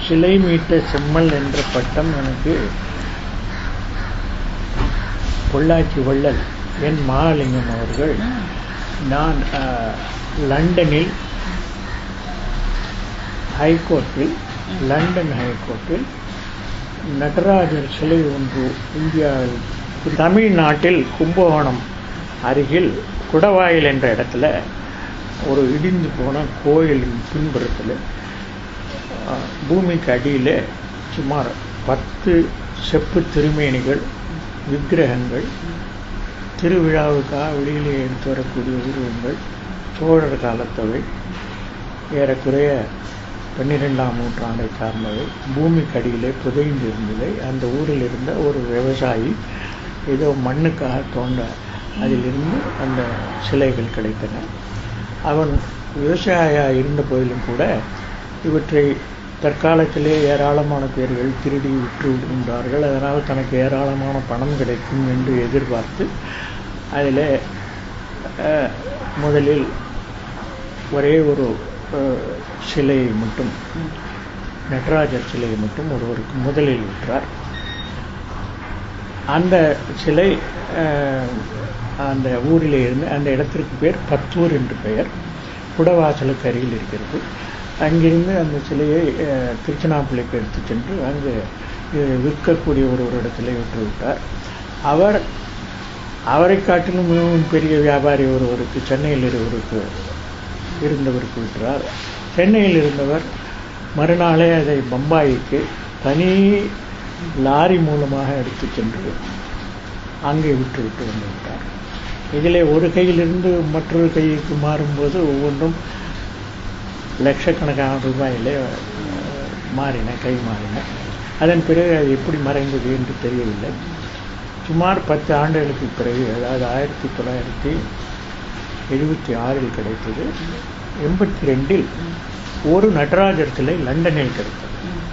சிலை மீட்ட செம்மல் என்ற பட்டம் எனக்கு பொள்ளாச்சி வள்ளல் என் மகாலிங்கம் அவர்கள் நான் லண்டனில் ஹைகோர்ட்டில் லண்டன் ஹைகோர்ட்டில் நடராஜர் சிலை ஒன்று இந்தியாவில் தமிழ்நாட்டில் கும்பகோணம் அருகில் குடவாயில் என்ற இடத்துல ஒரு இடிந்து போன கோயிலின் பின்புறத்தில் பூமிக்கு அடியில் சுமார் 10 செப்பு திருமேனிகள் விக்கிரகங்கள் திருவிழாவுக்காக வெளியிலே எடுத்து வரக்கூடிய உருவங்கள் சோழர் காலத்தவை ஏறக்குறைய 12ஆம் நூற்றாண்டை சார்ந்தவை பூமிக்கு அடியிலே புதைந்து இருந்ததை அந்த ஊரில் இருந்த ஒரு விவசாயி ஏதோ மண்ணுக்காக தோண்ட அதிலிருந்து அந்த சிலைகள் கிடைத்தன. அவன் விவசாயியாக இருந்த போதிலும் கூட இவற்றை தற்காலத்திலே ஏராளமான பேர்கள் திருடி விற்று விடுகின்றார்கள். அதனால் தனக்கு ஏராளமான பணம் கிடைக்கும் என்று எதிர்பார்த்து அதில் முதலில் ஒரே ஒரு சிலையை மட்டும் நடராஜர் சிலையை மட்டும் ஒருவருக்கு முதலில் விற்றார். அந்த சிலை அந்த ஊரிலே இருந்து அந்த இடத்திற்கு பேர் பத்தூர் என்று பெயர், குடவாசலுக்கு அருகில் இருக்கிறது. அங்கிருந்து அந்த சிலையை திருச்சினாப்பள்ளிக்கு எடுத்து சென்று அங்கு விற்கக்கூடிய ஒரு இடத்திலே விட்டுவிட்டார். அவரை காட்டிலும் மிகவும் பெரிய வியாபாரி ஒருவருக்கு சென்னையில் இருந்தவருக்கு விட்டார். சென்னையில் இருந்தவர் மறுநாளே அதை பம்பாய்க்கு தனி லாரி மூலமாக எடுத்து சென்று அங்கே விட்டு வந்துவிட்டார். இதிலே ஒரு கையிலிருந்து மற்றொரு கைக்கு மாறும்போது ஒவ்வொன்றும் லட்சக்கணக்கான ரூபாயிலே கை மாறின. அதன் பிறகு அது எப்படி மறைந்தது என்று தெரியவில்லை. சுமார் 10 ஆண்டுகளுக்கு பிறகு, அதாவது 1976 கிடைத்தது. 82 ஒரு நடராஜர் சிலை லண்டனில் கிடைத்தது.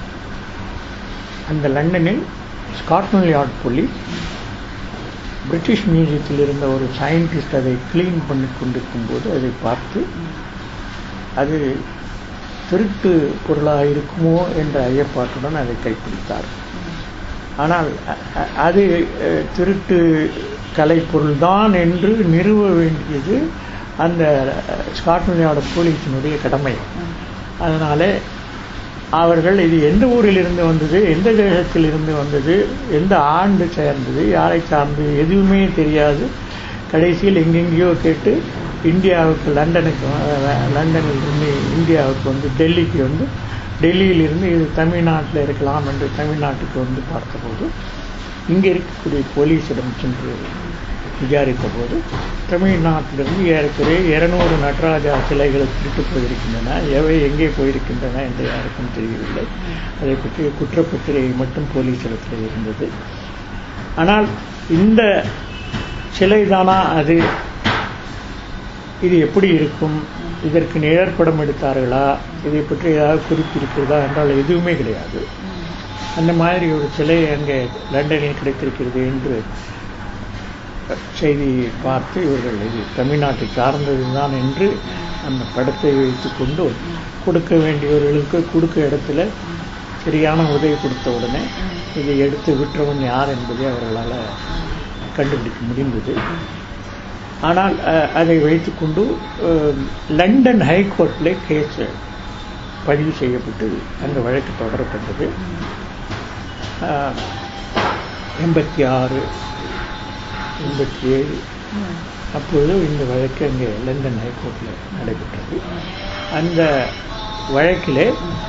அந்த லண்டனில் ஸ்காட்லாந்து யார்ட் போலீஸ் பிரிட்டிஷ் மியூசியத்தில் இருந்த ஒரு சயின்டிஸ்ட் அதை கிளீன் பண்ணி கொண்டிருக்கும் போது அதை பார்த்து அது திருட்டு பொருளாக இருக்குமோ என்ற ஐயப்பாட்டுடன் அதை கைப்பிடித்தார். ஆனால் அது திருட்டு கலைப்பொருள்தான் என்று நிறுவ வேண்டியது அந்த ஸ்காட்லாந்து யார்டு போலீஸினுடைய கடமை. அதனாலே அவர்கள் இது எந்த ஊரில் இருந்து வந்தது, எந்த தேசத்தில் இருந்து வந்தது, எந்த ஆண்டு சேர்ந்தது, யாரை சார்ந்தது எதுவுமே தெரியாது. கடைசியில் எங்கெங்கேயோ கேட்டு இந்தியாவுக்கு லண்டனில் இருந்து இந்தியாவுக்கு வந்து டெல்லிக்கு வந்து டெல்லியிலிருந்து இது தமிழ்நாட்டில் இருக்கலாம் என்று தமிழ்நாட்டுக்கு வந்து பார்த்தபோது இங்கே இருக்கக்கூடிய போலீஸிடம் சென்று விசாரித்த போது தமிழ்நாட்டிலிருந்து ஏறக்குறைய 200 நடராஜா சிலைகள் திருட்டு போயிருக்கின்றன. எவை எங்கே போயிருக்கின்றன என்று யாருக்கும் தெரியவில்லை. அதை பற்றிய குற்றப்பத்திரிகை மட்டும் போலீஸிடத்தில் இருந்தது. ஆனால் இந்த சிலைதானா அது, இது எப்படி இருக்கும், இதற்கு நிழற்படம் எடுத்தார்களா, இதை பற்றி ஏதாவது குறிப்பிருக்கிறதா என்றால் எதுவுமே கிடையாது. அந்த மாதிரி ஒரு சிலை அங்கே லண்டனில் கிடைத்திருக்கிறது என்று செய்தி பார்த்து இவர்கள் இது தமிழ்நாட்டை சார்ந்ததுதான் என்று அந்த படத்தை வைத்துக்கொண்டு கொடுக்க வேண்டியவர்களுக்கு கொடுக்க இடத்துல சரியான உதவி கொடுத்த உடனே இதை எடுத்து விற்றவன் யார் என்பதை அவர்களால் கண்டுபிடிக்க முடிந்தது. ஆனால் அதை வைத்துக்கொண்டு லண்டன் ஹைகோர்ட்டில் கேஸ் பதிவு செய்யப்பட்டு அந்த வழக்கு தொடரப்பட்டது. 86, 87 அப்பொழுது இந்த வழக்கு அங்கே லண்டன் ஹைகோர்ட்டில் நடைபெற்றது. அந்த வழக்கிலே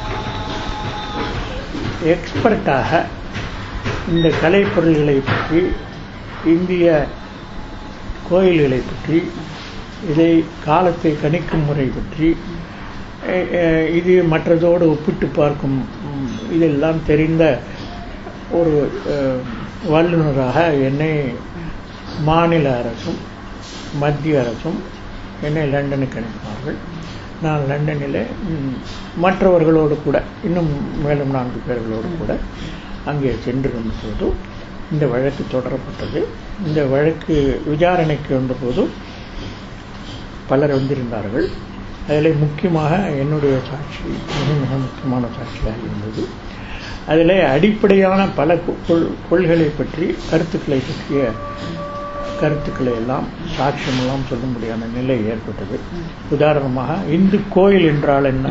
எக்ஸ்பர்ட்டாக இந்த கலைப்பொருள்களை பற்றி, இந்திய கோயில்களை பற்றி, இதை காலத்தை கணிக்கும் முறை பற்றி, இது மற்றதோடு ஒப்பிட்டு பார்க்கும் இதெல்லாம் தெரிந்த ஒரு வல்லுநராக என்னை மாநில அரசும் மத்திய அரசும் என்னை லண்டனுக்கு அனுப்பினார்கள். நான் லண்டனில் மற்றவர்களோடு கூட இன்னும் மேலும் 4 பேர்களோடு கூட அங்கே சென்றிருந்த போது இந்த வழக்கு தொடரப்பட்டது. இந்த வழக்கு விசாரணைக்கு வந்தபோது பலர் வந்திருந்தார்கள். அதில் முக்கியமாக என்னுடைய சாட்சி மிக முக்கியமான சாட்சியாக இருந்தது. அதில் அடிப்படையான பல கொள்கைகளை பற்றி கருத்துக்களை எல்லாம் சாட்சியமெல்லாம் சொல்ல முடியாத நிலை ஏற்பட்டது. உதாரணமாக இந்து கோயில் என்றால் என்ன,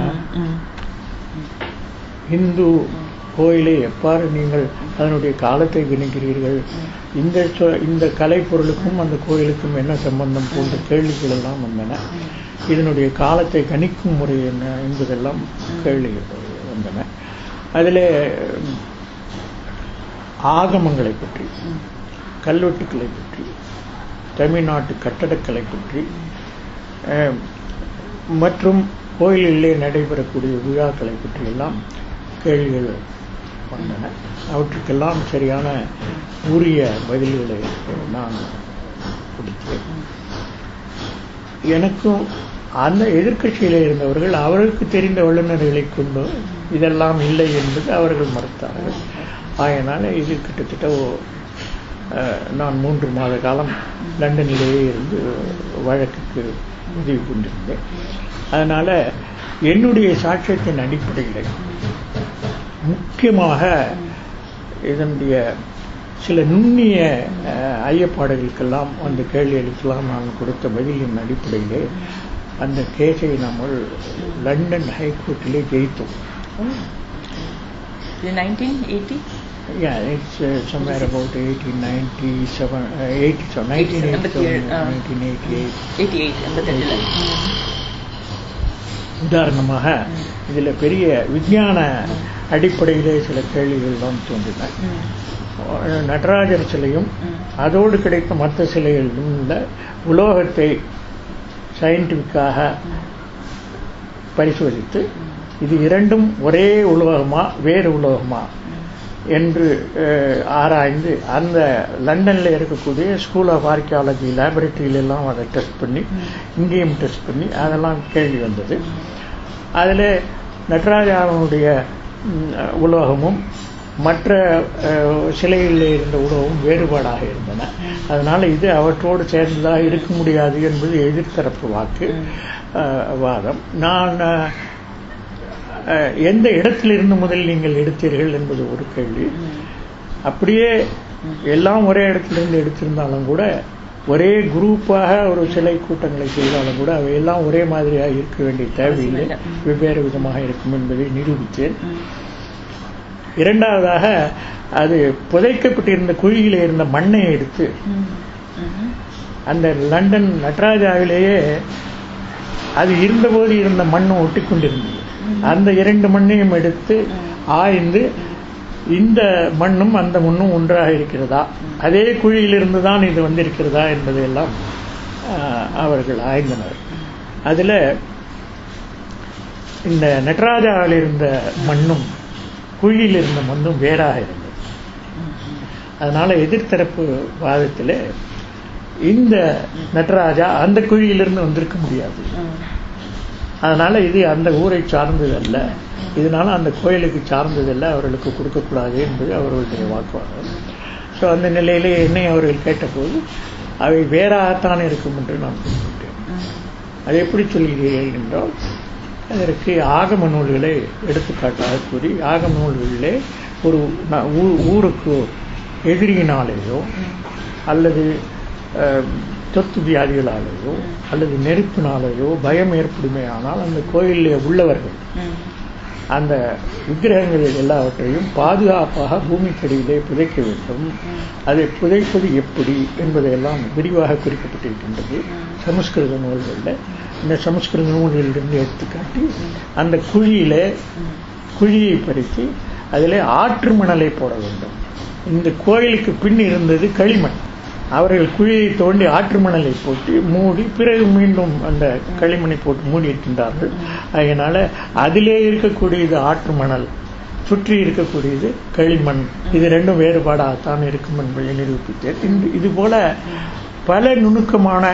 இந்து கோயிலை எவ்வாறு நீங்கள் அதனுடைய காலத்தை கணிக்கிறீர்கள், இந்த கலை பொருளுக்கும் அந்த கோயிலுக்கும் என்ன சம்பந்தம் போன்ற கேள்விகள் எல்லாம் வந்தன. இதனுடைய காலத்தை கணிக்கும் முறை என்ன என்பதெல்லாம் கேள்விகள் வந்தன. அதில் ஆகமங்களை பற்றி, கல்வெட்டுக்களை பற்றி, தமிழ்நாட்டு கட்டடக்கலை பற்றி மற்றும் கோயிலிலே நடைபெறக்கூடிய விழாக்களை பற்றியெல்லாம் கேள்விகள் வந்தன. அவற்றுக்கெல்லாம் சரியான உரிய பதில்களை நான் கொடுத்தேன். எனக்கும் அந்த எதிர்க்கட்சியிலே இருந்தவர்கள் அவர்களுக்கு தெரிந்த வல்லுநர்களை கொண்டு இதெல்லாம் இல்லை என்பது அவர்கள் மறுத்தார்கள். அதனால் இது கிட்டத்தட்ட நான் 3 மாத காலம் லண்டனிலேயே இருந்து வழக்குக்கு உதவி கொண்டிருந்தேன். அதனால் என்னுடைய சாட்சியத்தின் அடிப்படையில் முக்கியமாக இதனுடைய சில நுண்ணிய ஐயப்பாடுகளுக்கெல்லாம் அந்த கேள்விகளுக்கெல்லாம் நான் கொடுத்த பதிலின் அடிப்படையிலே அந்த கேஸை நம்ம லண்டன் ஹைகோர்ட்டிலே ஜெயித்தோம். 1980? Yeah, it's somewhere about 1988. உதாரணமாக இதில் பெரிய விஞ்ஞான அடிப்படையிலே சில கேள்விகள்லாம் தோன்றின. நடராஜர் சிலையும் அதோடு கிடைத்த மற்ற சிலைகளிலும் உள்ள உலோகத்தை சயின்டிஃபிக்காக பரிசோதித்து இது இரண்டும் ஒரே உலோகமா வேறு உலோகமா என்று ஆராய்ந்து அந்த லண்டனில் இருக்கக்கூடிய ஸ்கூல் ஆஃப் ஆர்கியாலஜி லேபரட்டரியிலெல்லாம் அதை டெஸ்ட் பண்ணி இங்கேயும் டெஸ்ட் பண்ணி அதெல்லாம் கேள்வி வந்தது. அதில் நடராஜனுடைய உலோகமும் மற்ற சிலைகளில் இருந்த உலோகமும் வேறுபாடாக இருந்தன. அதனால் இது அவற்றோடு சேர்ந்ததாக இருக்க முடியாது என்பது எதிர்த்தரப்பு வாதம். நான் எந்த இடத்திலிருந்து முதல் நீங்கள் எடுத்தீர்கள் என்பது ஒரு கேள்வி. அப்படியே எல்லாம் ஒரே இடத்திலிருந்து எடுத்திருந்தாலும் கூட ஒரே குரூப்பாக ஒரு சிலை கூட்டங்களை செய்தாலும் கூட அவையெல்லாம் ஒரே மாதிரியாக இருக்க வேண்டிய தேவையில்லை, வெவ்வேறு விதமாக இருக்கும் என்பதை நிரூபித்தேன். இரண்டாவதாக அது புதைக்கப்பட்டிருந்த குழியிலே இருந்த மண்ணை எடுத்து அந்த லண்டன் நடராஜாவிலேயே அது இருந்தபோது இருந்த மண்ணும் ஒட்டி கொண்டிருந்தது. அந்த 2 மண்ணையும் எடுத்து ஆய்ந்து இந்த மண்ணும் அந்த மண்ணும் ஒன்றாக இருக்கிறதா, அதே குழியிலிருந்து தான் இது வந்திருக்கிறதா என்பதையெல்லாம் அவர்கள் ஆய்ந்தனர். அதில் இந்த நடராஜாவில் இருந்த மண்ணும் குழியில் இருந்த மண்ணும் வேறாக இருந்தது. அதனால எதிர்த்தரப்பு வாதத்தில் இந்த நடராஜா அந்த குழியிலிருந்து வந்திருக்க முடியாது, அதனால இது அந்த ஊரை சார்ந்ததல்ல, இதனால அந்த கோயிலுக்கு சார்ந்ததல்ல, அவர்களுக்கு கொடுக்கக்கூடாது என்பது அவர்களுடைய வாக்குவாதம். ஸோ அந்த நிலையிலே என்னை அவர்கள் கேட்டபோது அவை வேறாகத்தான் இருக்கும் என்று நான் குறிப்பிட்டேன். அது எப்படி சொல்கிறீர்கள் என்றால் அதற்கு ஆகம நூல்களை எடுத்துக்காட்டாக கூறி ஆகம நூல்களிலே ஒரு ஊருக்கு எதிரியினாலேயோ அல்லது தொத்து வியாதிகளாலேயோ அல்லது நெருப்பினாலேயோ பயம் ஏற்படுமே ஆனால் அந்த கோயிலே உள்ளவர்கள் அந்த விக்கிரகங்கள் எல்லாவற்றையும் பாதுகாப்பாக பூமிக்கடியிலே புதைக்க வேண்டும். அதை புதைப்பது எப்படி என்பதையெல்லாம் விரிவாக குறிக்கப்பட்டிருக்கின்றது சமஸ்கிருத நூல்களில். இந்த சமஸ்கிருத நூல்களிலிருந்து எடுத்துக்காட்டி அந்த குழியை பறித்து அதில் ஆற்று மணலை போட வேண்டும். இந்த கோயிலுக்கு பின் இருந்தது களிமண். அவர்கள் குழியை தோண்டி ஆற்று மணலை போட்டு மூடி பிறகு மீண்டும் அந்த களிமண்ணை போட்டு மூடி இருக்கின்றார்கள். அதனால அதிலே இருக்கக்கூடியது ஆற்று மணல், சுற்றி இருக்கக்கூடியது களிமண், இது ரெண்டும் வேறுபாடாகத்தான் இருக்கும் என்பதை நிரூபித்தேன். இது போல பல நுணுக்கமான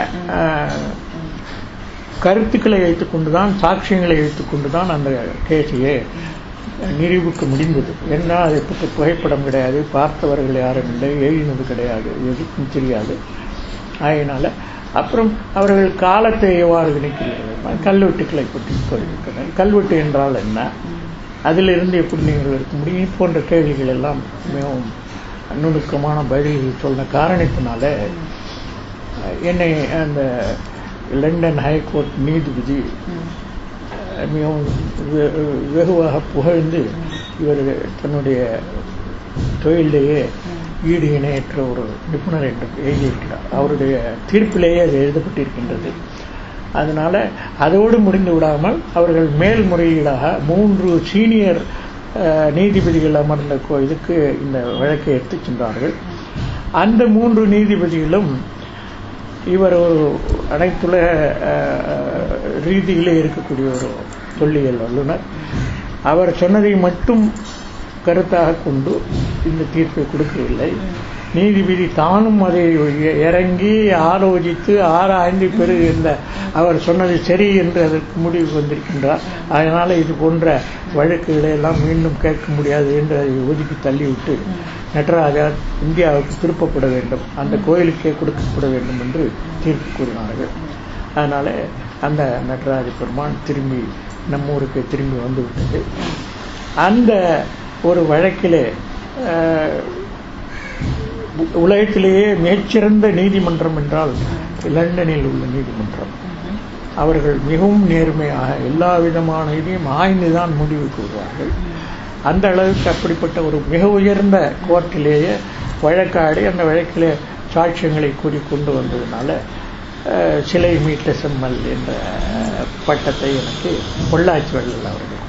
கருத்துக்களை வைத்துக்கொண்டுதான் சாட்சியங்களை வைத்துக்கொண்டுதான் அந்த கேஸையே நிரூபிக்க முடிந்தது. ஏன்னா அதை பற்றி புகைப்படம் கிடையாது, பார்த்தவர்கள் யாரும் இல்லை, எழுதினது கிடையாது, எதுக்கும் தெரியாது. அதனால் அப்புறம் அவர்கள் காலத்தை எவ்வாறு கணிக்கிறீர்கள், கல்வெட்டுக்களை பற்றி சொல்லியிருக்கிறார். கல்வெட்டு என்றால் என்ன, அதிலிருந்து எப்படி நீங்கள் இருக்க முடியும் போன்ற கேள்விகள் எல்லாம் மிகவும் நுணுக்கமான பதில்கள் சொன்ன காரணத்தினால என்னை அந்த லண்டன் ஹைகோர்ட் நீதிபதி மிகவும் வெகுவாக புகழ்ந்து இவர் தன்னுடைய தொழிலேயே ஈடு இணையற்ற ஒரு நிபுணர் என்று எழுதியிருக்கிறார். அவருடைய தீர்ப்பிலேயே அது எழுதப்பட்டிருக்கின்றது. அதனால அதோடு முடிந்து விடாமல் அவர்கள் மேல்முறையீடாக 3 சீனியர் நீதிபதிகள் அமர்ந்த இதுக்கு இந்த வழக்கை எடுத்துச் சென்றார்கள். அந்த 3 நீதிபதிகளும் இவர் ஒரு அனைத்துலக ரீதியிலே இருக்கக்கூடிய ஒரு தொல்லியல் வல்லுநர். அவர் சொன்னதை மட்டும் கருத்தாக கொண்டு இந்த தீர்ப்பை கொடுக்கவில்லை. நீதிபதி தானும் அதை இறங்கி ஆலோசித்து ஆராய்ந்து பிறகு இந்த அவர் சொன்னது சரி என்று அதற்கு முடிவு வந்திருக்கின்றார். அதனால இது போன்ற வழக்குகளை எல்லாம் மீண்டும் கேட்க முடியாது என்று அதை ஒதுக்கி தள்ளிவிட்டு நடராஜா இந்தியாவுக்கு திருப்பப்பட வேண்டும், அந்த கோயிலுக்கே கொடுக்கப்பட வேண்டும் என்று தீர்ப்பு கூறினார்கள். அதனால அந்த நடராஜ பெருமான் திரும்பி நம்ம ஊருக்கு திரும்பி வந்துவிட்டது. அந்த ஒரு வழக்கிலே உலகத்திலேயே மிகச்சிறந்த நீதிமன்றம் என்றால் லண்டனில் உள்ள நீதிமன்றம். அவர்கள் மிகவும் நேர்மையாக எல்லா விதமான இதையும் ஆய்ந்துதான் முடிவு கூறுவார்கள். அந்த அளவுக்கு அப்படிப்பட்ட ஒரு மிக உயர்ந்த கோர்ட்டிலேயே வழக்காடி அந்த வழக்கிலே சாட்சியங்களை கூறி கொண்டு வந்ததுனால சிலை மீட்ட செம்மல் என்ற பட்டத்தை எனக்கு பொள்ளாச்சி வள்ளல் அவர்கள்